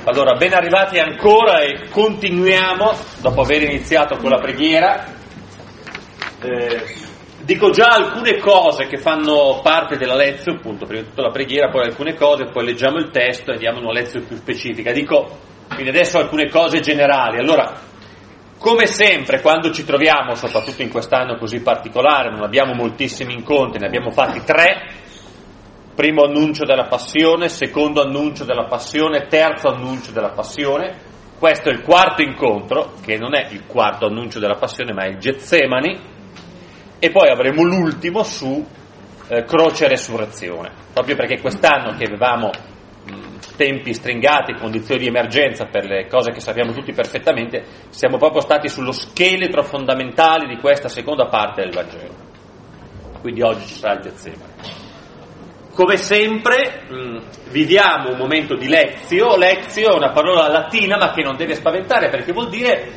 Allora, ben arrivati ancora e continuiamo, dopo aver iniziato con la preghiera. Dico già alcune cose che fanno parte della lezione, appunto, prima di tutto la preghiera, poi alcune cose, poi leggiamo il testo e diamo una lezione più specifica. Dico, quindi adesso alcune cose generali. Allora, come sempre, quando ci troviamo, soprattutto in quest'anno così particolare, non abbiamo moltissimi incontri, ne abbiamo fatti 3. Primo annuncio della passione, secondo annuncio della passione, terzo annuncio della passione. Questo è il quarto incontro, che non è il quarto annuncio della passione, ma è il Getsemani. E poi avremo l'ultimo su croce e resurrezione. Proprio perché quest'anno che avevamo tempi stringati, condizioni di emergenza per le cose che sappiamo tutti perfettamente, siamo proprio stati sullo scheletro fondamentale di questa seconda parte del Vangelo. Quindi oggi ci sarà il Getsemani. Come sempre viviamo un momento di lezio. Lezio è una parola latina ma che non deve spaventare, perché vuol dire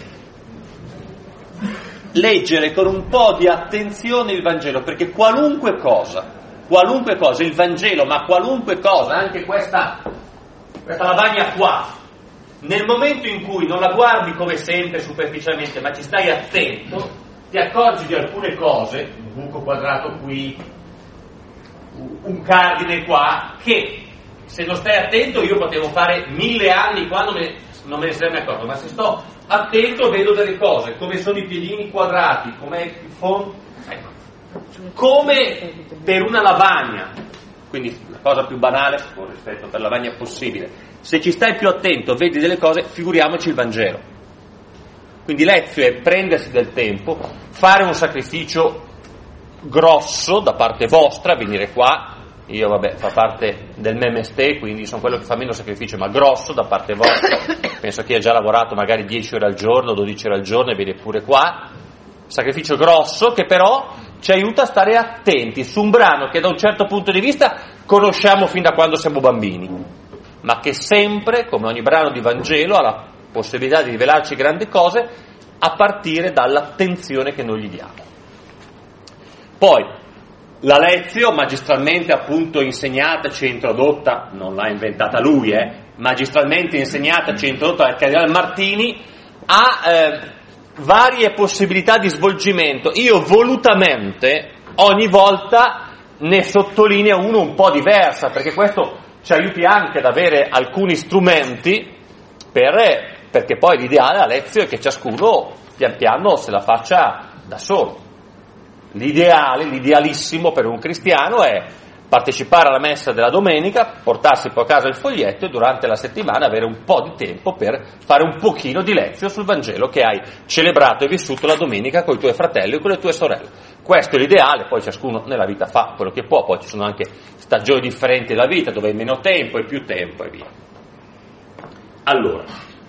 leggere con un po' di attenzione il Vangelo, perché qualunque cosa, il Vangelo, ma qualunque cosa, anche questa lavagna qua, nel momento in cui non la guardi come sempre superficialmente, ma ci stai attento, ti accorgi di alcune cose, un buco quadrato qui, un cardine qua, che se non stai attento io potevo fare 1000 anni qua non me ne sarei accorto, ma se sto attento vedo delle cose, come sono i piedini quadrati, com'è il fondo, ecco, come per una lavagna, quindi la cosa più banale con rispetto per la lavagna possibile. Se ci stai più attento vedi delle cose, figuriamoci il Vangelo. Quindi lezio è prendersi del tempo, fare un sacrificio grosso da parte vostra, venire qua. Io fa parte del MMST, quindi sono quello che fa meno sacrificio, ma grosso da parte vostra. Penso che ha già lavorato magari 10 ore al giorno, 12 ore al giorno e viene pure qua. Sacrificio grosso che però ci aiuta a stare attenti su un brano che da un certo punto di vista conosciamo fin da quando siamo bambini, ma che sempre, come ogni brano di Vangelo, ha la possibilità di rivelarci grandi cose a partire dall'attenzione che noi gli diamo. Poi, la lezio, magistralmente appunto insegnataci e introdotta, non l'ha inventata lui, magistralmente insegnataci e introdotta dal Cardinale Martini, ha varie possibilità di svolgimento. Io volutamente ogni volta ne sottolineo uno un po' diversa, perché questo ci aiuti anche ad avere alcuni strumenti, perché poi l'ideale a lezio è che ciascuno pian piano se la faccia da solo. L'idealissimo per un cristiano è partecipare alla messa della domenica, portarsi poi a casa il foglietto e durante la settimana avere un po' di tempo per fare un pochino di lezio sul Vangelo che hai celebrato e vissuto la domenica con i tuoi fratelli o con le tue sorelle. Questo è l'ideale, poi ciascuno nella vita fa quello che può, poi ci sono anche stagioni differenti della vita dove hai meno tempo e più tempo e via. Allora,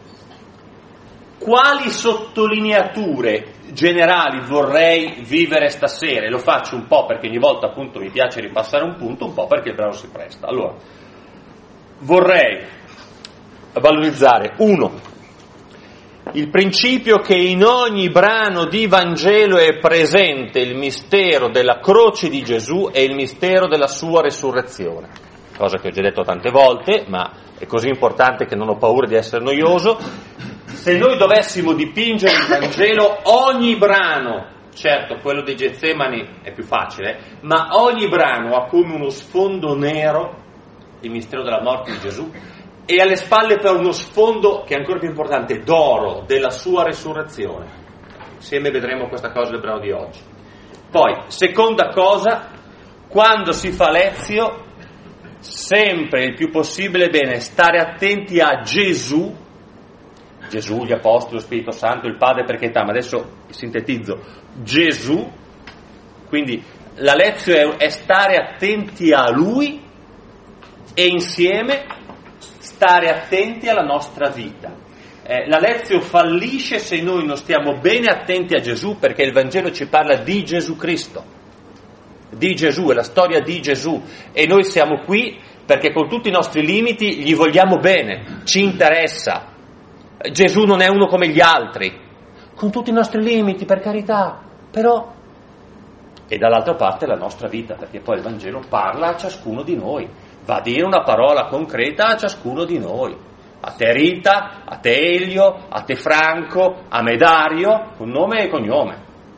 quali sottolineature generali vorrei vivere stasera? E lo faccio un po' perché ogni volta appunto mi piace ripassare un punto, un po' perché il brano si presta. Allora, vorrei valorizzare, 1, il principio che in ogni brano di Vangelo è presente il mistero della croce di Gesù e il mistero della sua resurrezione, cosa che ho già detto tante volte, ma è così importante che non ho paura di essere noioso. Se noi dovessimo dipingere il Vangelo, ogni brano, certo quello dei Getsemani è più facile, ma ogni brano ha come uno sfondo nero il mistero della morte di Gesù e alle spalle per uno sfondo che è ancora più importante, d'oro, della sua resurrezione. Insieme vedremo questa cosa del brano di oggi. Poi, seconda cosa, quando si fa lezio, sempre il più possibile bene stare attenti a Gesù, gli apostoli, lo Spirito Santo, il Padre per carità, ma adesso sintetizzo, Gesù, quindi la lezione è stare attenti a Lui e insieme stare attenti alla nostra vita. La lezione fallisce se noi non stiamo bene attenti a Gesù, perché il Vangelo ci parla di Gesù Cristo, di Gesù, è la storia di Gesù e noi siamo qui perché con tutti i nostri limiti gli vogliamo bene, ci interessa. Gesù non è uno come gli altri, con tutti i nostri limiti, per carità, però... E dall'altra parte la nostra vita, perché poi il Vangelo parla a ciascuno di noi, va a dire una parola concreta a ciascuno di noi. a te Rita, a te Elio, a te Franco, a me Dario, con nome e cognome.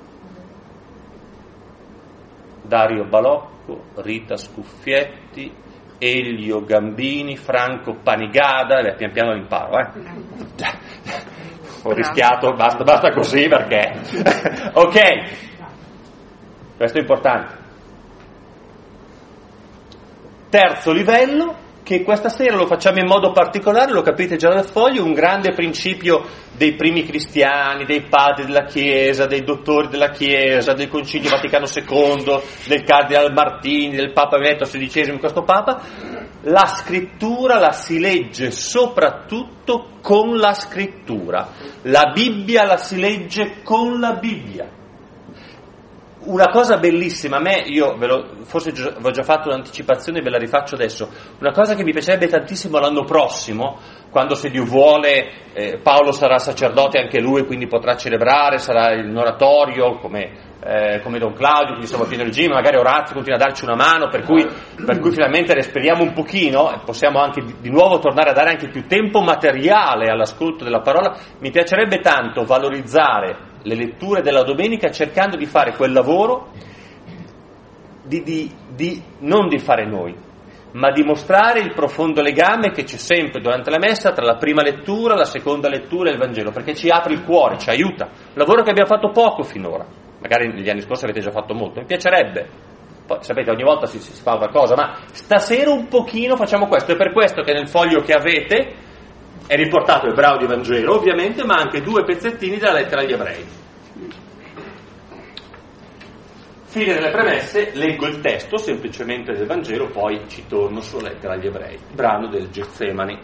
Dario Balocco, Rita Scuffietti, Elio Gambini, Franco Panigada, pian piano l'imparo, Ho rischiato, basta così perché... Ok, questo è importante. Terzo livello, che questa sera lo facciamo in modo particolare, lo capite già dal foglio, un grande principio dei primi cristiani, dei padri della Chiesa, dei dottori della Chiesa, del Concilio Vaticano II, del Cardinal Martini, del Papa Benedetto XVI, questo Papa. La scrittura la si legge soprattutto con la scrittura. La Bibbia la si legge con la Bibbia. Una cosa bellissima, a me, forse vi ho già fatto un'anticipazione, ve la rifaccio adesso, una cosa che mi piacerebbe tantissimo l'anno prossimo, quando se Dio vuole Paolo sarà sacerdote anche lui, quindi potrà celebrare, sarà in oratorio come Don Claudio, quindi siamo a pieno regime, magari Orazio continua a darci una mano, per cui finalmente respiriamo un pochino e possiamo anche di nuovo tornare a dare anche più tempo materiale all'ascolto della parola. Mi piacerebbe tanto valorizzare le letture della domenica cercando di fare quel lavoro non di fare noi, ma di mostrare il profondo legame che c'è sempre durante la messa tra la prima lettura, la seconda lettura e il Vangelo, perché ci apre il cuore, ci aiuta. Lavoro che abbiamo fatto poco finora, magari negli anni scorsi avete già fatto molto, mi piacerebbe. Poi sapete, ogni volta si fa qualcosa, ma stasera un pochino facciamo questo. È per questo che nel foglio che avete è riportato il brano di Vangelo, ovviamente, ma anche 2 pezzettini della lettera agli Ebrei. Fine delle premesse, leggo il testo semplicemente del Vangelo, poi ci torno sulla lettera agli Ebrei, brano del Getsemani.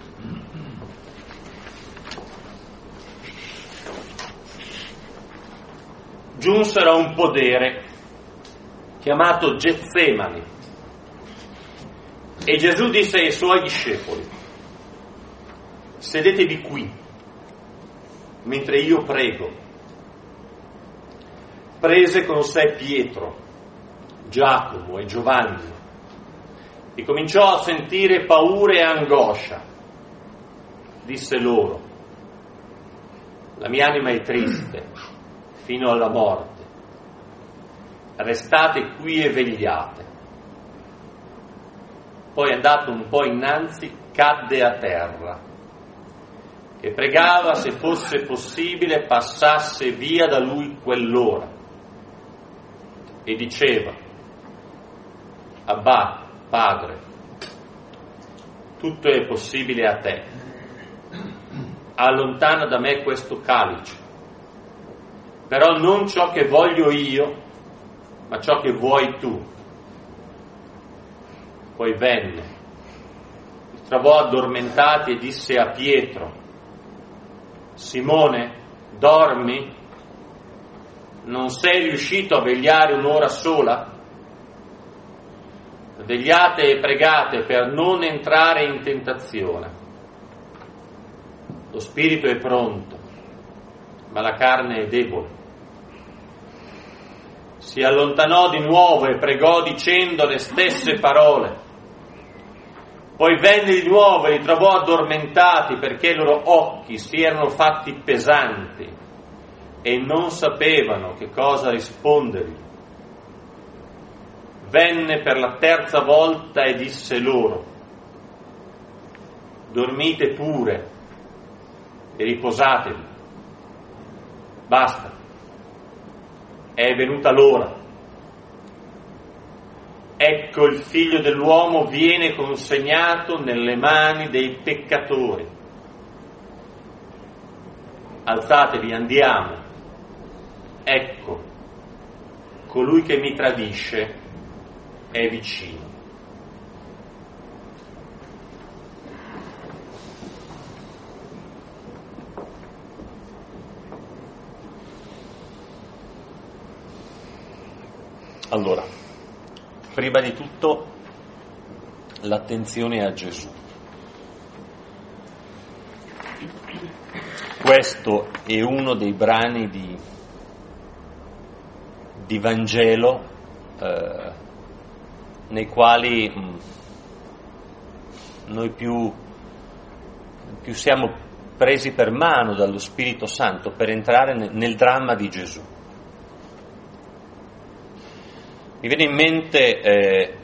Giunsero a un podere chiamato Getsemani e Gesù disse ai suoi discepoli: sedetevi qui mentre io prego. Prese con sé Pietro, Giacomo e Giovanni e cominciò a sentire paura e angoscia. Disse loro: la mia anima è triste fino alla morte, restate qui e vegliate. Poi, andato un po' innanzi, cadde a terra e pregava se fosse possibile passasse via da lui quell'ora, e diceva: Abbà, Padre, tutto è possibile a te, allontana da me questo calice, però non ciò che voglio io, ma ciò che vuoi tu. Poi venne, li trovò addormentati e disse a Pietro: Simone, dormi? Non sei riuscito a vegliare un'ora sola? Vegliate e pregate per non entrare in tentazione. Lo spirito è pronto, ma la carne è debole. Si allontanò di nuovo e pregò dicendo le stesse parole. Poi venne di nuovo e li trovò addormentati perché i loro occhi si erano fatti pesanti e non sapevano che cosa rispondergli. Venne per la terza volta e disse loro: dormite pure e riposatevi. Basta, è venuta l'ora. Ecco, il Figlio dell'uomo viene consegnato nelle mani dei peccatori. Alzatevi, andiamo. Ecco, colui che mi tradisce è vicino. Allora, prima di tutto l'attenzione a Gesù. Questo è uno dei brani di Vangelo nei quali noi più più siamo presi per mano dallo Spirito Santo per entrare nel dramma di Gesù. Mi viene in mente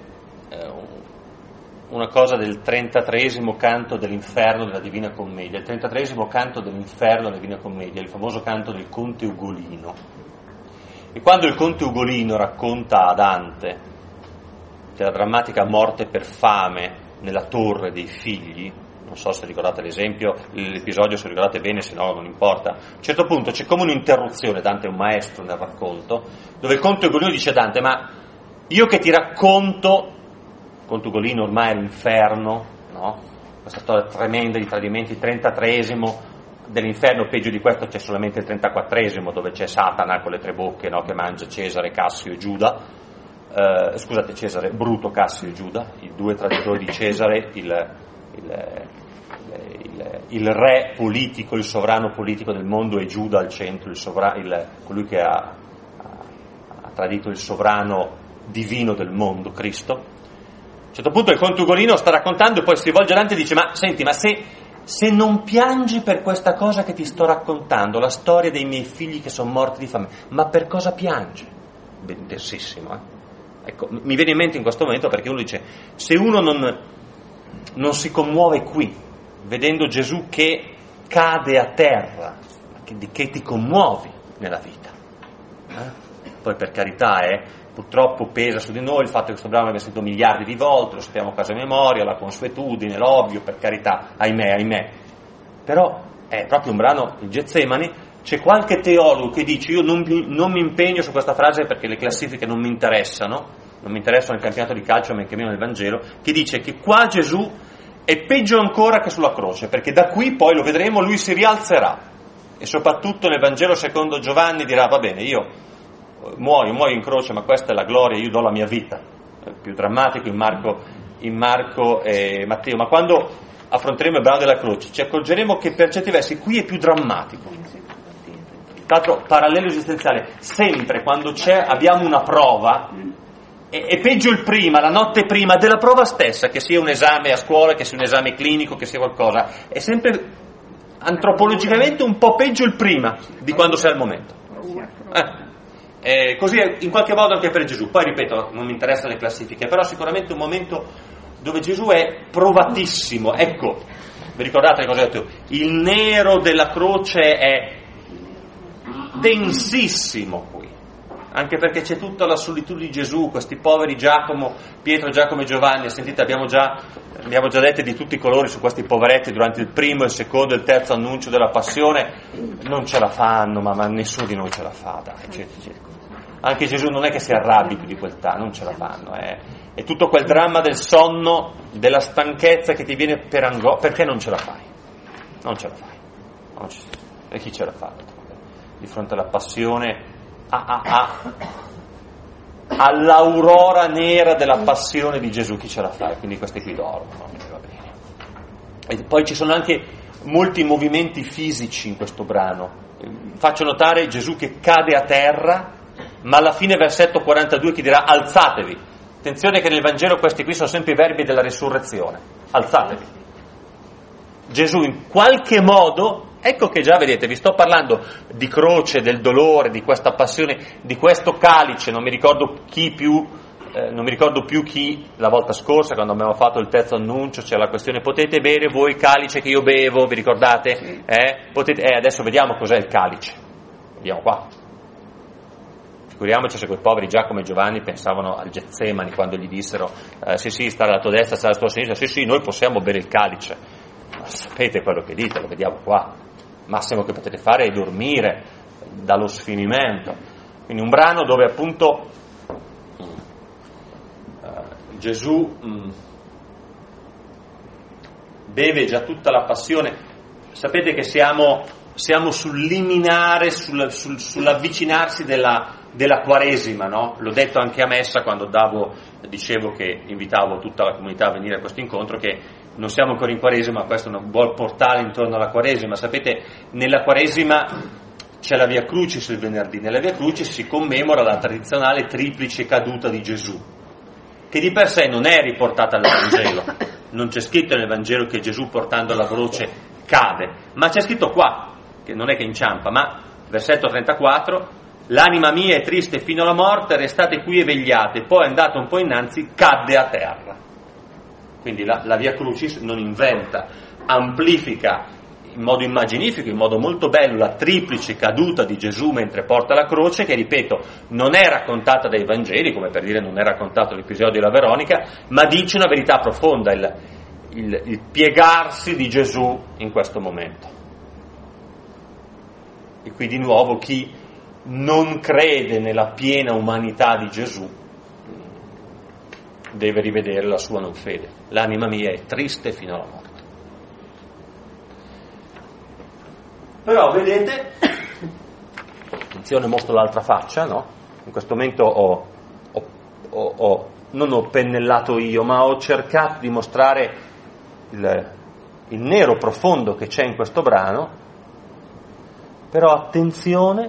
una cosa del 33esimo canto dell'Inferno della Divina Commedia. Il 33esimo canto dell'Inferno della Divina Commedia, il famoso canto del Conte Ugolino. E quando il Conte Ugolino racconta a Dante della drammatica morte per fame nella torre dei figli, non so se ricordate l'esempio, l'episodio se ricordate bene, se no non importa, a un certo punto c'è come un'interruzione, Dante è un maestro nel racconto, dove il Conte Ugolino dice a Dante: ma io che ti racconto, Conte Ugolino ormai è l'inferno, no? Questa storia tremenda di tradimenti, il 33esimo dell'inferno, peggio di questo c'è solamente il 34esimo, dove c'è Satana con le tre bocche, no? Che mangia Cesare, Cassio e Giuda, scusate, Cesare, Bruto, Cassio e Giuda, i due traditori di Cesare, il re politico, il sovrano politico del mondo, e Giuda al centro, colui che ha tradito il sovrano divino del mondo, Cristo. A un certo punto il Conte Ugolino sta raccontando e poi si volge avanti e dice: ma senti, ma se non piangi per questa cosa che ti sto raccontando, la storia dei miei figli che sono morti di fame, ma per cosa piangi? Bellissimo, Ecco, mi viene in mente in questo momento, perché uno dice: se uno non si commuove qui, vedendo Gesù che cade a terra, che ti commuovi nella vita, Poi per carità, purtroppo pesa su di noi il fatto che questo brano abbia sentito miliardi di volte, lo sappiamo a casa memoria, la consuetudine, l'ovvio, per carità, ahimè. Però è proprio un brano, il Getsemani. C'è qualche teologo che dice: io non mi impegno su questa frase perché le classifiche non mi interessano il campionato di calcio, men che meno nel Vangelo, che dice che qua Gesù è peggio ancora che sulla croce, perché da qui poi, lo vedremo, lui si rialzerà, e soprattutto nel Vangelo secondo Giovanni dirà: va bene, io muoio in croce, ma questa è la gloria, io do la mia vita. È più drammatico in Marco e Matteo, ma quando affronteremo il brano della croce ci accorgeremo che per certi versi qui è più drammatico. Tra l'altro, parallelo esistenziale, sempre quando abbiamo una prova, è peggio il prima, la notte prima della prova stessa, che sia un esame a scuola, che sia un esame clinico, che sia qualcosa, è sempre antropologicamente un po' peggio il prima di quando sei al momento. Così è in qualche modo anche per Gesù. Poi ripeto, non mi interessano le classifiche, però sicuramente un momento dove Gesù è provatissimo. Ecco, vi ricordate cosa ho detto? Il nero della croce è densissimo qui, anche perché c'è tutta la solitudine di Gesù, questi poveri Pietro, Giacomo e Giovanni. Sentite, abbiamo già detto di tutti i colori su questi poveretti durante il primo, il secondo e il terzo annuncio della passione. Non ce la fanno, ma nessuno di noi ce la fa, dai. Anche Gesù non è che si arrabbi più di quel non ce la fanno, è tutto quel dramma del sonno, della stanchezza che ti viene per angoscia. Perché non ce la fai? Non ce la fai. E chi ce la fa? Di fronte alla passione, all'aurora nera della passione di Gesù, chi ce la fa? Quindi questi qui dormono, va bene. E poi ci sono anche molti movimenti fisici in questo brano. Faccio notare Gesù che cade a terra, ma alla fine versetto 42 che dirà: alzatevi. Attenzione che nel Vangelo questi qui sono sempre i verbi della risurrezione. Alzatevi. Gesù in qualche modo, ecco che già vedete, vi sto parlando di croce, del dolore, di questa passione, di questo calice. Non mi ricordo più chi la volta scorsa, quando abbiamo fatto il terzo annuncio, c'è la questione: potete bere voi il calice che io bevo, vi ricordate? Adesso vediamo cos'è il calice. Vediamo qua. Figuriamoci se quei poveri Giacomo e Giovanni pensavano al Getsemani quando gli dissero: sì, stare alla tua destra, stare alla tua sinistra, sì, noi possiamo bere il calice. Ma sapete quello che dite, lo vediamo qua. Massimo che potete fare è dormire dallo sfinimento. Quindi un brano dove appunto Gesù beve già tutta la passione. Sapete che siamo sul liminare, sull'avvicinarsi della Quaresima, no? L'ho detto anche a messa quando dicevo che invitavo tutta la comunità a venire a questo incontro, che non siamo ancora in Quaresima, ma questo è un buon portale intorno alla Quaresima. Sapete, nella Quaresima c'è la Via Crucis il venerdì. Nella Via Crucis si commemora la tradizionale triplice caduta di Gesù, che di per sé non è riportata nel Vangelo. Non c'è scritto nel Vangelo che Gesù, portando la croce, cade, ma c'è scritto qua, che non è che inciampa, ma versetto 34, l'anima mia è triste fino alla morte, restate qui e vegliate, poi andato un po' innanzi, cadde a terra. Quindi la Via Crucis non inventa, amplifica in modo immaginifico, in modo molto bello, la triplice caduta di Gesù mentre porta la croce, che ripeto, non è raccontata dai Vangeli, come per dire non è raccontato l'episodio della Veronica, ma dice una verità profonda, il piegarsi di Gesù in questo momento. E qui di nuovo chi non crede nella piena umanità di Gesù deve rivedere la sua non fede. L'anima mia è triste fino alla morte. Però vedete, attenzione, mostro l'altra faccia, no? In questo momento non ho pennellato io, ma ho cercato di mostrare il nero profondo che c'è in questo brano. Però attenzione,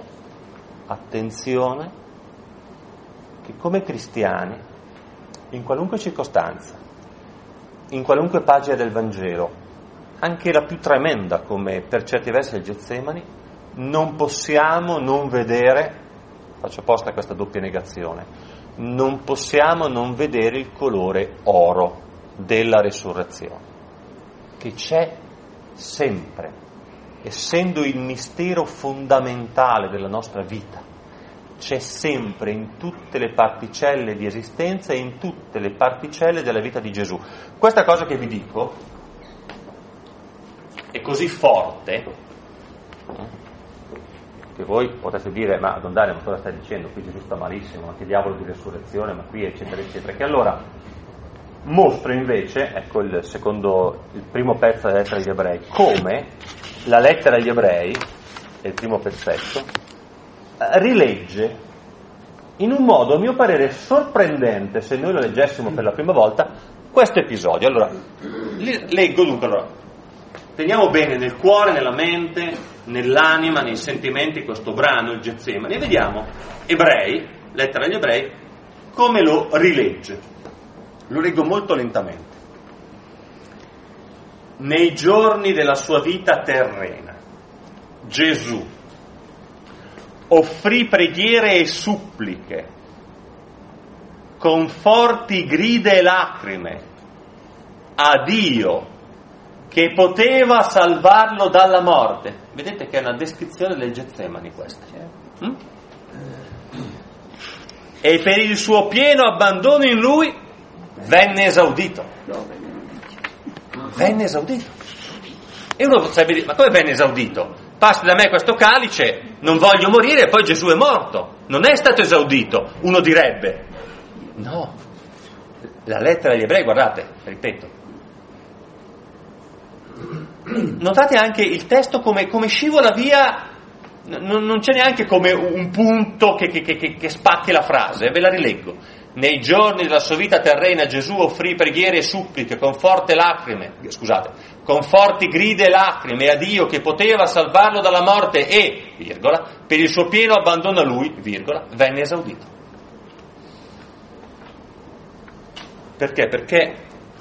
che come cristiani, in qualunque circostanza, in qualunque pagina del Vangelo, anche la più tremenda, come per certi versi il Getsemani, non possiamo non vedere, faccio apposta questa doppia negazione, non possiamo non vedere il colore oro della resurrezione, che c'è sempre, essendo il mistero fondamentale della nostra vita, c'è sempre in tutte le particelle di esistenza e in tutte le particelle della vita di Gesù. Questa cosa che vi dico è così forte che voi potete dire: ma Don Dario, ma cosa stai dicendo? Qui Gesù sta malissimo, ma che diavolo di resurrezione, ma qui eccetera eccetera. Che allora mostro invece, ecco il primo pezzo della lettera agli Ebrei, come la lettera agli Ebrei, è il primo pezzetto, rilegge in un modo a mio parere sorprendente, se noi lo leggessimo per la prima volta, questo episodio. Allora leggo dunque, allora teniamo bene nel cuore, nella mente, nell'anima, nei sentimenti questo brano, il Getsemani, e vediamo Ebrei, lettera agli Ebrei, come lo rilegge. Lo leggo molto lentamente. Nei giorni della sua vita terrena, Gesù offrì preghiere e suppliche, con forti grida e lacrime, a Dio, che poteva salvarlo dalla morte. Vedete che è una descrizione del Getsemani questa. E per il suo pieno abbandono in lui venne esaudito. Venne esaudito. E uno potrebbe dire: ma come venne esaudito? Passi da me questo calice, non voglio morire, e poi Gesù è morto. Non è stato esaudito, uno direbbe. No. La lettera agli Ebrei, guardate, ripeto, notate anche il testo come scivola via, non c'è neanche come un punto che spacchi la frase, ve la rileggo. Nei giorni della sua vita terrena Gesù offrì preghiere e suppliche con forti grida e lacrime a Dio che poteva salvarlo dalla morte e, virgola, per il suo pieno abbandono a lui, virgola, venne esaudito. Perché? Perché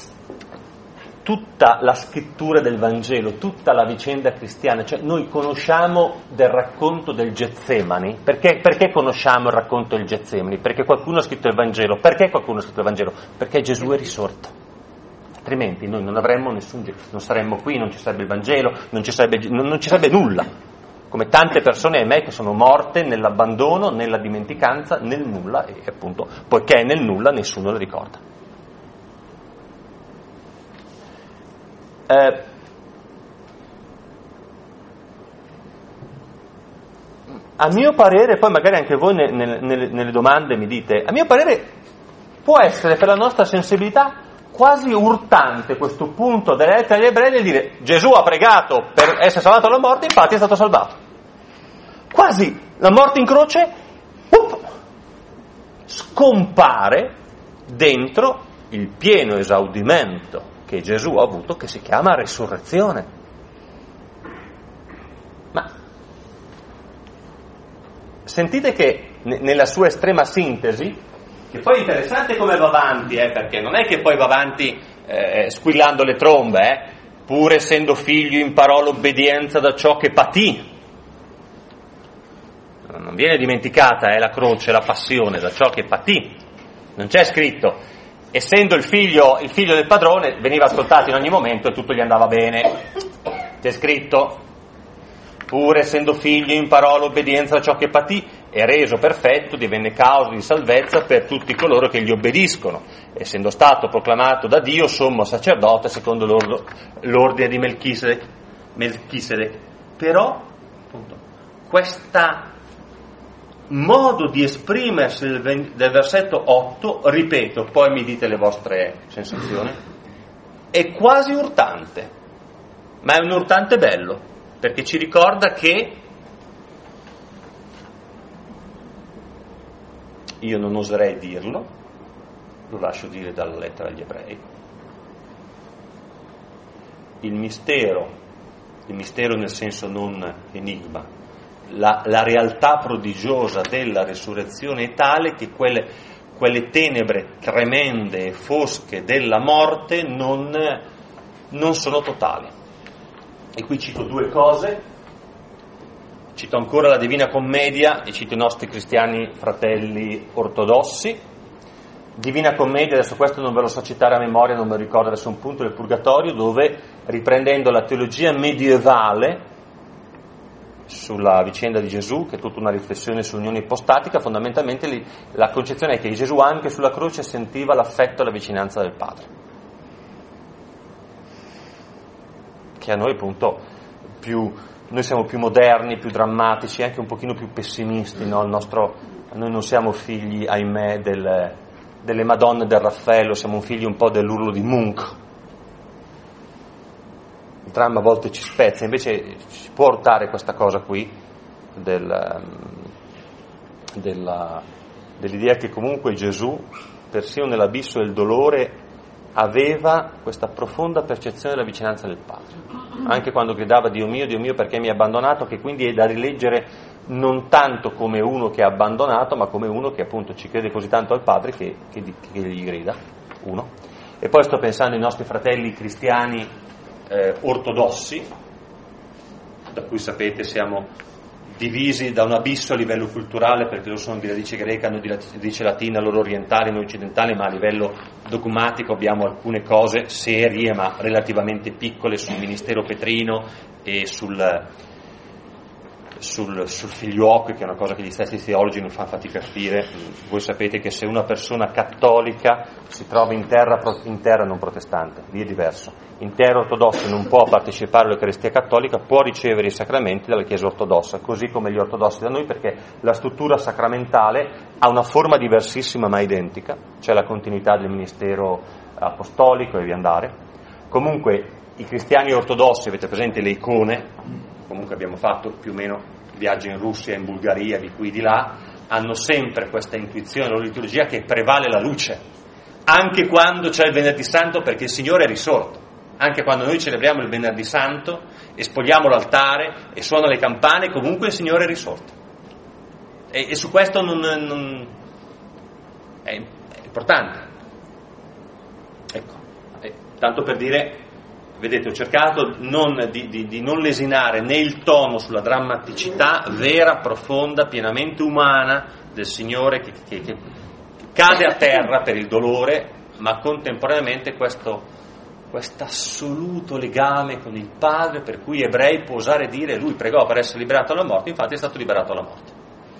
tutta la scrittura del Vangelo, tutta la vicenda cristiana, cioè noi conosciamo del racconto del Getsemani. Perché conosciamo il racconto del Getsemani? Perché qualcuno ha scritto il Vangelo. Perché qualcuno ha scritto il Vangelo? Perché Gesù è risorto. Altrimenti noi non avremmo non saremmo qui, non ci sarebbe il Vangelo, non ci sarebbe nulla. Come tante persone, ahimè, che sono morte nell'abbandono, nella dimenticanza, nel nulla, e appunto, poiché è nel nulla, nessuno lo ricorda. A mio parere, poi magari anche voi nelle domande mi dite, a mio parere può essere per la nostra sensibilità quasi urtante questo punto della lettera agli Ebrei nel dire: Gesù ha pregato per essere salvato dalla morte, infatti è stato salvato. Quasi la morte in croce scompare dentro il pieno esaudimento che Gesù ha avuto, che si chiama resurrezione. Ma sentite che nella sua estrema sintesi, che poi è interessante come va avanti, perché non è che poi va avanti squillando le trombe, pur essendo figlio imparò l'obbedienza da ciò che patì. Non viene dimenticata la croce, la passione, da ciò che patì. Non c'è scritto, essendo il figlio del padrone, veniva ascoltato in ogni momento e tutto gli andava bene. C'è scritto, pur essendo figlio imparò l'obbedienza da ciò che patì e reso perfetto divenne causa di salvezza per tutti coloro che gli obbediscono, essendo stato proclamato da Dio sommo sacerdote secondo l'ordine di Melchisedec. Però, appunto, questa modo di esprimersi del versetto 8, ripeto, poi mi dite le vostre sensazioni, è quasi urtante, ma è un urtante bello, perché ci ricorda che io non oserei dirlo, lo lascio dire dalla lettera agli Ebrei, il mistero nel senso non enigma, la realtà prodigiosa della resurrezione è tale che quelle tenebre tremende e fosche della morte non sono totali. E qui cito due cose, cito ancora la Divina Commedia e cito i nostri cristiani fratelli ortodossi. Divina Commedia, adesso questo non ve lo so citare a memoria, non me lo ricordo adesso, un punto del Purgatorio dove, riprendendo la teologia medievale sulla vicenda di Gesù, che è tutta una riflessione sull'unione ipostatica, fondamentalmente la concezione è che Gesù anche sulla croce sentiva l'affetto e la vicinanza del Padre, che a noi appunto noi siamo più moderni, più drammatici, anche un pochino più pessimisti, no? Noi non siamo figli, ahimè, delle Madonne del Raffaello, siamo figli un po' dell'urlo di Munch. Il dramma a volte ci spezza, invece ci può urtare questa cosa qui dell'idea che comunque Gesù, persino nell'abisso del dolore, aveva questa profonda percezione della vicinanza del Padre, anche quando gridava Dio mio, perché mi hai abbandonato, che quindi è da rileggere non tanto come uno che ha abbandonato, ma come uno che appunto ci crede così tanto al Padre che gli grida, uno. E poi sto pensando ai nostri fratelli cristiani ortodossi, da cui sapete siamo divisi da un abisso a livello culturale, perché loro sono di radice greca, hanno di radice latina, loro orientali, noi occidentali, ma a livello dogmatico abbiamo alcune cose serie ma relativamente piccole sul ministero petrino e sul figliuoco, che è una cosa che gli stessi teologi non fanno fatica a capire. Voi sapete che se una persona cattolica si trova in terra non protestante, lì è diverso, in terra ortodossa non può partecipare all'Eucaristia cattolica, può ricevere i sacramenti dalla Chiesa ortodossa, così come gli ortodossi da noi, perché la struttura sacramentale ha una forma diversissima ma identica, c'è la continuità del ministero apostolico e via andare. Comunque i cristiani ortodossi, avete presente le icone, comunque abbiamo fatto più o meno viaggi in Russia, in Bulgaria, di qui e di là, hanno sempre questa intuizione nella loro liturgia che prevale la luce, anche quando c'è il Venerdì Santo, perché il Signore è risorto. Anche quando noi celebriamo il Venerdì Santo, espoliamo l'altare e suonano le campane, comunque il Signore è risorto. E su questo è importante. Ecco, tanto per dire, vedete, ho cercato di non lesinare né il tono sulla drammaticità vera, profonda, pienamente umana del Signore che cade a terra per il dolore, ma contemporaneamente questo assoluto legame con il Padre, per cui Ebrei può osare dire lui pregò per essere liberato dalla morte, infatti è stato liberato dalla morte.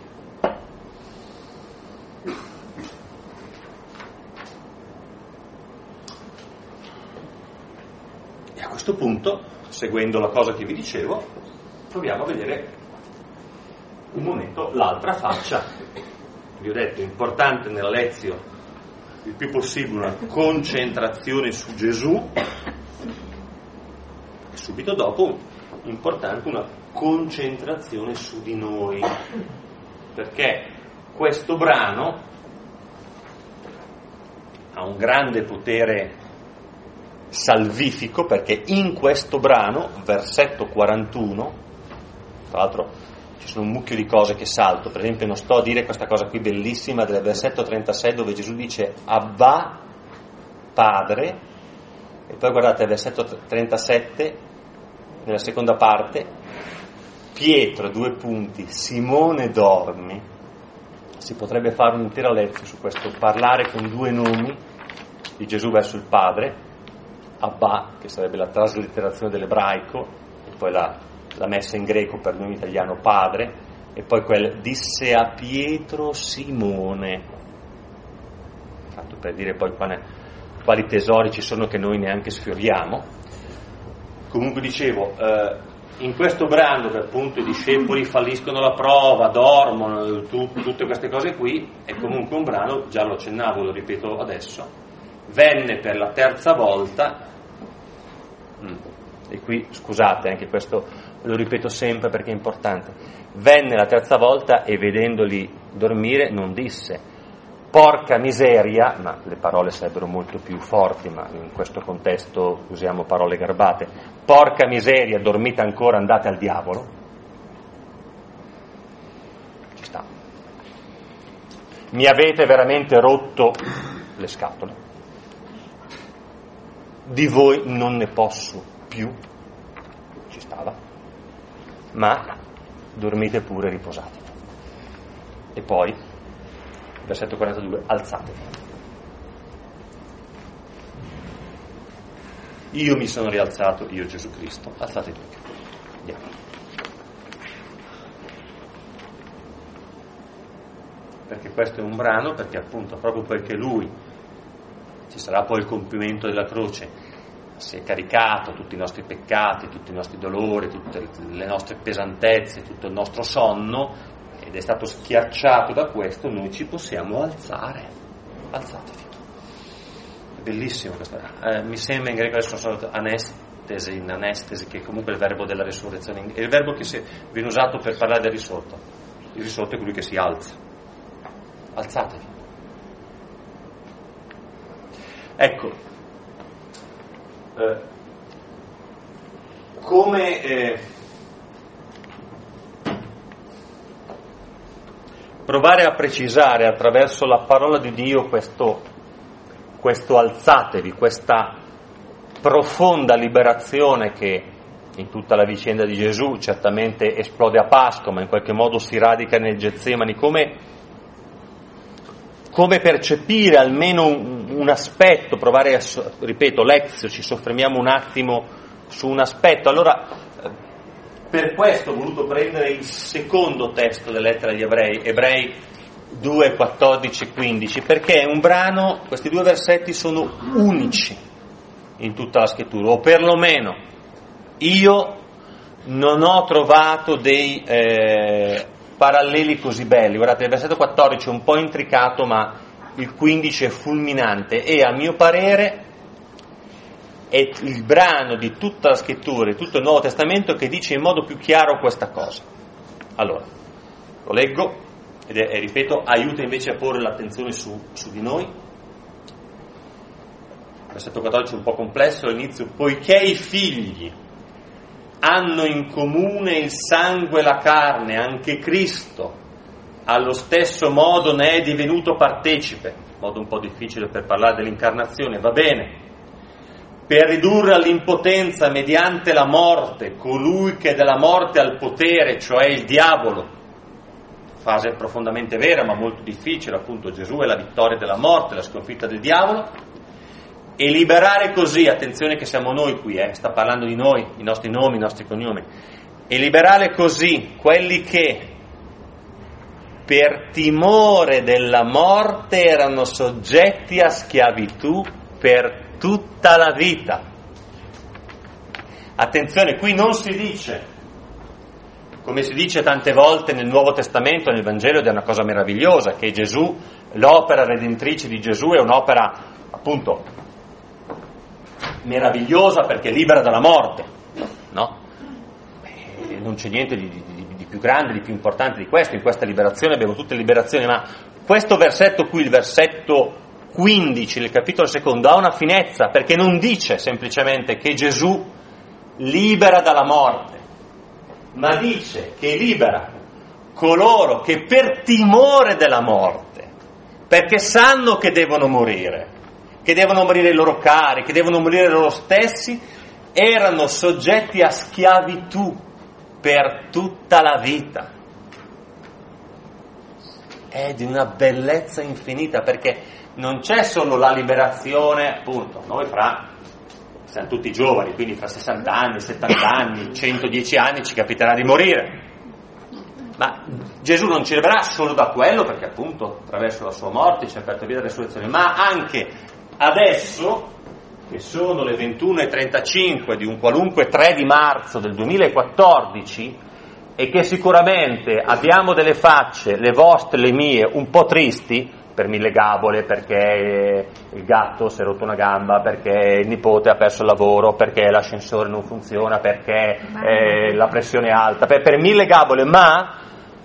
E a questo punto, seguendo la cosa che vi dicevo, proviamo a vedere un momento l'altra faccia. Vi ho detto, importante nella lezione il più possibile una concentrazione su Gesù, e subito dopo importante una concentrazione su di noi, perché questo brano ha un grande potere salvifico, perché in questo brano, versetto 41, tra l'altro ci sono un mucchio di cose che salto, per esempio non sto a dire questa cosa qui bellissima del versetto 36 dove Gesù dice Abba, Padre, E poi guardate, versetto 37, nella seconda parte, Pietro, 2 punti, Simone dormi. Si potrebbe fare un'intera lezione su questo, parlare con 2 nomi di Gesù verso il Padre, Abba, che sarebbe la traslitterazione dell'ebraico, e poi la messa in greco per noi in italiano Padre, e poi quel disse a Pietro Simone, tanto per dire poi quali tesori ci sono che noi neanche sfioriamo. Comunque dicevo, in questo brano che appunto i discepoli falliscono la prova, dormono, tutte queste cose qui, è comunque un brano, già lo accennavo, lo ripeto adesso, venne per la 3ª volta, e qui scusate, anche questo lo ripeto sempre perché è importante, venne la 3ª volta e vedendoli dormire non disse porca miseria, ma le parole sarebbero molto più forti, ma in questo contesto usiamo parole garbate, porca miseria, dormite ancora, andate al diavolo. Ci sta. Mi avete veramente rotto le scatole. Di voi non ne posso più. Ci stava. Ma dormite pure, riposate. E poi versetto 42, alzatevi. Io mi sono rialzato, io Gesù Cristo, alzatevi. Andiamo. Perché questo è un brano, perché appunto proprio perché Lui, ci sarà poi il compimento della croce, si è caricato tutti i nostri peccati, tutti i nostri dolori, tutte le nostre pesantezze, tutto il nostro sonno, ed è stato schiacciato da questo, noi ci possiamo alzare. Alzatevi. È bellissimo questo. Mi sembra in greco adesso sono anestesi, che è comunque il verbo della risurrezione, è il verbo che viene usato per parlare del risorto. Il risorto è colui che si alza. Alzatevi. Ecco, come provare a precisare attraverso la parola di Dio questo alzatevi, questa profonda liberazione che in tutta la vicenda di Gesù certamente esplode a Pasqua, ma in qualche modo si radica nel Getsemani, come percepire almeno un aspetto, provare ripeto, l'exio, ci soffermiamo un attimo su un aspetto. Allora, per questo ho voluto prendere il secondo testo della lettera agli Ebrei 2, 14 e 15, perché è un brano, questi 2 versetti sono unici in tutta la scrittura, o perlomeno io non ho trovato dei paralleli così belli. Guardate, il versetto 14 è un po' intricato, ma il 15 è fulminante e a mio parere è il brano di tutta la scrittura, di tutto il Nuovo Testamento che dice in modo più chiaro questa cosa. Allora, lo leggo e ripeto, aiuta invece a porre l'attenzione su di noi. Versetto 14 è un po' complesso all'inizio, poiché i figli hanno in comune il sangue e la carne, anche Cristo allo stesso modo ne è divenuto partecipe, modo un po' difficile per parlare dell'incarnazione, va bene, per ridurre all'impotenza mediante la morte colui che della morte ha il potere, cioè il diavolo. Fase profondamente vera ma molto difficile, appunto Gesù è la vittoria della morte, la sconfitta del diavolo, e liberare così, attenzione che siamo noi qui, sta parlando di noi, i nostri nomi, i nostri cognomi, e liberare così quelli che per timore della morte erano soggetti a schiavitù per tutta la vita. Attenzione, qui non si dice, come si dice tante volte nel Nuovo Testamento, nel Vangelo, ed è una cosa meravigliosa, che Gesù, l'opera redentrice di Gesù è un'opera appunto meravigliosa perché libera dalla morte, no? Non c'è niente di più grande, di più importante di questo. In questa liberazione abbiamo tutte le liberazioni, ma questo versetto qui, il versetto 15 del capitolo 2, ha una finezza, perché non dice semplicemente che Gesù libera dalla morte, ma dice che libera coloro che per timore della morte, perché sanno che devono morire, che devono morire i loro cari, che devono morire loro stessi, erano soggetti a schiavitù per tutta la vita. È di una bellezza infinita, perché non c'è solo la liberazione, appunto, noi siamo tutti giovani, quindi fra 60 anni, 70 anni, 110 anni ci capiterà di morire. Ma Gesù non ci libererà solo da quello, perché appunto attraverso la sua morte ci ha aperto via la resurrezione, ma anche adesso, che sono le 21:35 di un qualunque 3 di marzo del 2014, e che sicuramente abbiamo delle facce, le vostre, le mie, un po' tristi, per mille gabole, perché il gatto si è rotto una gamba, perché il nipote ha perso il lavoro, perché l'ascensore non funziona, perché la pressione è alta, per mille gabole, ma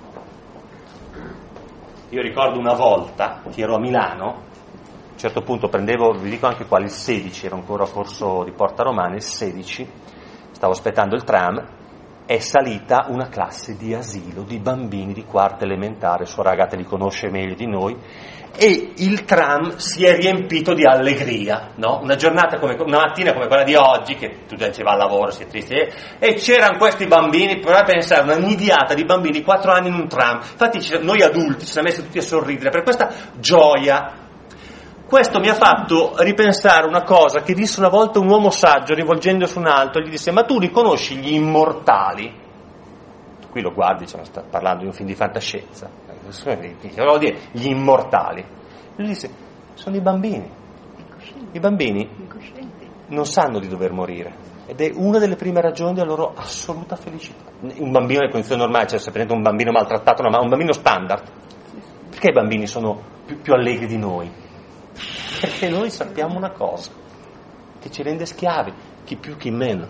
io ricordo una volta che ero a Milano, a un certo punto prendevo, vi dico anche quale, il 16, ero ancora a corso di Porta Romana, il 16, stavo aspettando il tram, è salita una classe di asilo di bambini di quarta elementare, sua ragazza li conosce meglio di noi, e il tram si è riempito di allegria, no? Una mattina come quella di oggi, che tu già ci va al lavoro, si è triste, e c'erano questi bambini, provate a pensare, una nidiata di bambini, 4 anni in un tram, infatti noi adulti ci siamo messi tutti a sorridere per questa gioia. Questo mi ha fatto ripensare una cosa che disse una volta un uomo saggio rivolgendosi a un altro, gli disse: ma tu riconosci gli immortali? Qui lo guardi, sta parlando di un film di fantascienza, che volevo dire gli immortali. Lui disse: sono i bambini. I bambini non sanno di dover morire, ed è una delle prime ragioni della loro assoluta felicità. Un bambino nelle condizioni normali, cioè se prendete un bambino maltrattato, un bambino standard, perché i bambini sono più allegri di noi? Perché noi sappiamo una cosa che ci rende schiavi, chi più chi meno,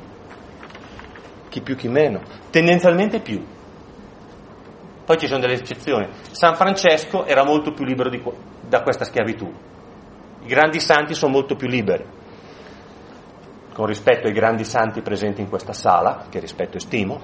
tendenzialmente più. Poi ci sono delle eccezioni. San Francesco era molto più libero da questa schiavitù, i grandi santi sono molto più liberi, con rispetto ai grandi santi presenti in questa sala, che rispetto e stimo,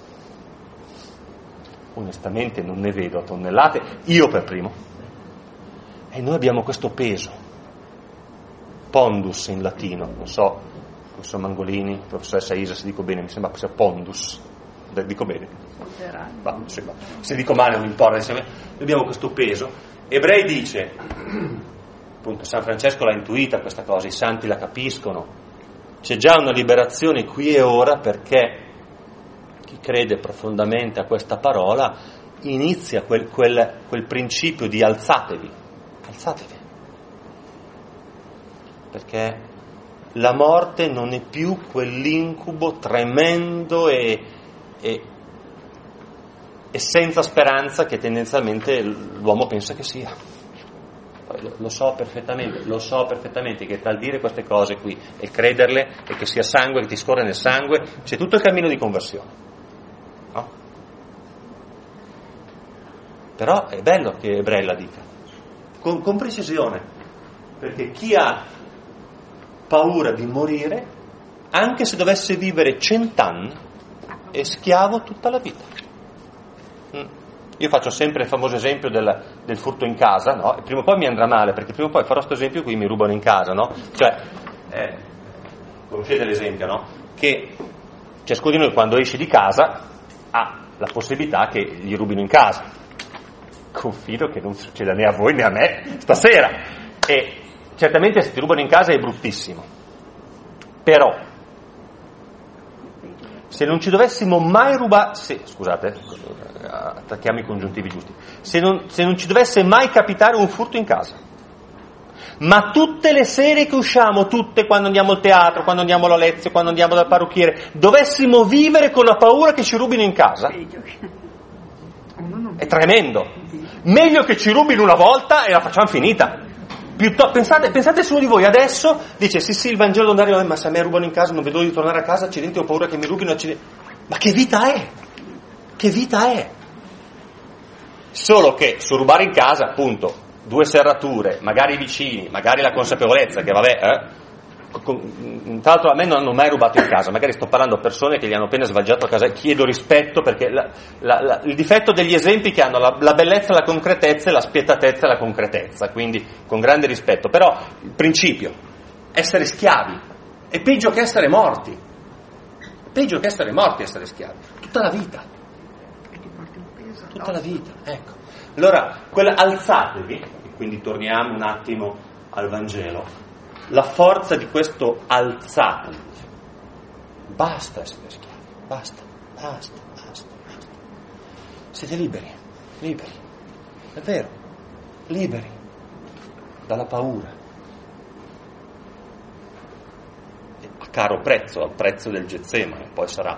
onestamente non ne vedo a tonnellate, io per primo, e noi abbiamo questo peso. Pondus in latino, non so, professor Mangolini, professoressa Isa, se dico bene, mi sembra sia pondus, dico bene, se dico male non importa, abbiamo questo peso. Ebrei dice, appunto San Francesco l'ha intuita questa cosa, i santi la capiscono, c'è già una liberazione qui e ora, perché chi crede profondamente a questa parola inizia quel principio di alzatevi, perché la morte non è più quell'incubo tremendo e senza speranza che tendenzialmente l'uomo pensa che sia. Lo so perfettamente che tra il dire queste cose qui e crederle, e che sia sangue che ti scorre nel sangue, c'è tutto il cammino di conversione, no? Però è bello che Ebrei la dica con precisione, perché chi ha paura di morire, anche se dovesse vivere 100 anni, è schiavo tutta la vita. Io faccio sempre il famoso esempio del furto in casa, no? E prima o poi mi andrà male, perché prima o poi farò questo esempio qui, mi rubano in casa, no? Cioè, conoscete l'esempio, no? Che ciascuno di noi quando esce di casa ha la possibilità che gli rubino in casa. Confido che non succeda né a voi né a me stasera. E certamente se ti rubano in casa è bruttissimo, però se non ci dovessimo mai rubare, scusate, attacchiamo i congiuntivi giusti, se non ci dovesse mai capitare un furto in casa, ma tutte le sere che usciamo, tutte, quando andiamo al teatro, quando andiamo alla lezione, quando andiamo dal parrucchiere, dovessimo vivere con la paura che ci rubino in casa, è tremendo. Meglio che ci rubino una volta e la facciamo finita. Pensate su uno di voi adesso dice sì il Vangelo non arriva, ma se a me rubano in casa non vedo di tornare a casa, accidenti, ho paura che mi rubino, accidenti. Ma che vita è? Solo che su rubare in casa, appunto, 2 serrature, magari vicini, magari la consapevolezza che vabbè, Tra l'altro a me non hanno mai rubato in casa, magari sto parlando a persone che gli hanno appena svaggiato a casa, e chiedo rispetto perché il difetto degli esempi che hanno la bellezza, la concretezza e la spietatezza e la concretezza, quindi con grande rispetto. Però il principio, essere schiavi è peggio che essere morti, essere schiavi, tutta la vita, ecco. Allora, alzatevi, e quindi torniamo un attimo al Vangelo. La forza di questo alzatevi. Basta essere schiavi, basta. Siete liberi, è vero, liberi dalla paura. A caro prezzo, al prezzo del Getsemane, poi sarà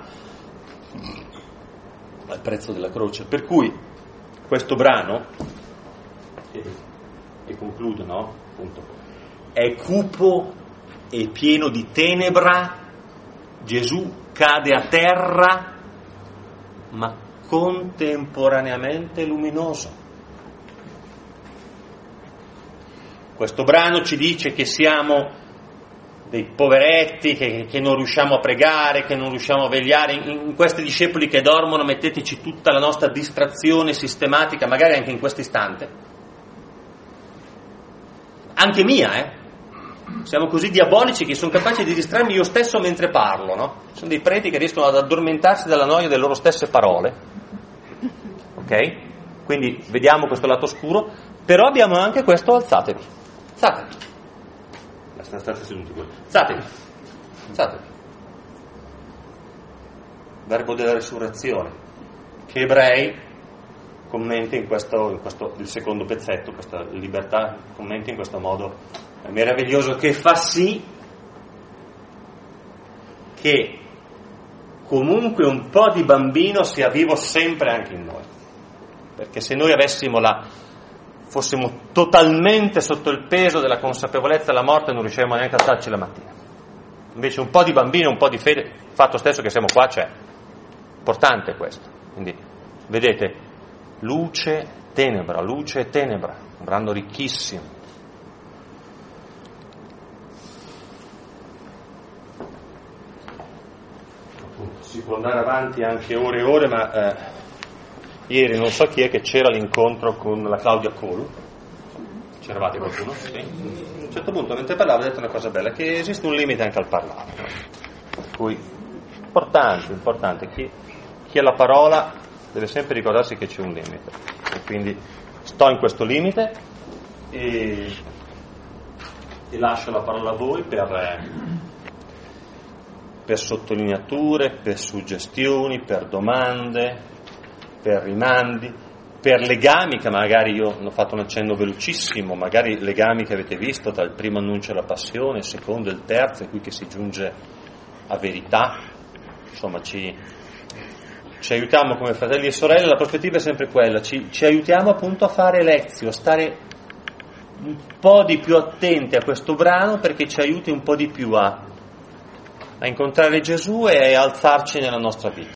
al prezzo della croce. Per cui questo brano, e concludo, no? Appunto, è cupo e pieno di tenebra, Gesù cade a terra, ma contemporaneamente luminoso. Questo brano ci dice che siamo dei poveretti, che non riusciamo a pregare, che non riusciamo a vegliare. In questi discepoli che dormono metteteci tutta la nostra distrazione sistematica, magari anche in questo istante. Anche mia, Siamo così diabolici che sono capaci di distrarmi io stesso mentre parlo, no? Sono dei preti che riescono ad addormentarsi dalla noia delle loro stesse parole, ok? Quindi vediamo questo lato oscuro, però abbiamo anche questo: alzatevi. State seduti voi. Alzatevi. Verbo della resurrezione, che Ebrei commenti in questo il secondo pezzetto, questa libertà, commenti in questo modo meraviglioso, che fa sì che comunque un po' di bambino sia vivo sempre anche in noi, perché se noi fossimo totalmente sotto il peso della consapevolezza della morte non riusciremmo neanche a alzarci la mattina. Invece un po' di bambino, un po' di fede, il fatto stesso che siamo qua c'è. Importante questo. Quindi vedete, luce, tenebra, un brano ricchissimo. Si può andare avanti anche ore e ore, ma ieri non so chi è che c'era all'incontro con la Claudia Colu. C'eravate qualcuno? Sì. A un certo punto, mentre parlavo, ho detto una cosa bella, che esiste un limite anche al parlare. Per cui, importante, chi ha la parola deve sempre ricordarsi che c'è un limite. E quindi sto in questo limite e lascio la parola a voi per sottolineature, per suggestioni, per domande, per rimandi, per legami che magari io ho fatto un accenno velocissimo, magari legami che avete visto tra il primo annuncio della passione, il secondo e il terzo, e qui che si giunge a verità. Insomma, ci aiutiamo come fratelli e sorelle. La prospettiva è sempre quella, ci aiutiamo appunto a fare lezio, a stare un po' di più attenti a questo brano, perché ci aiuti un po' di più a incontrare Gesù e alzarci nella nostra vita.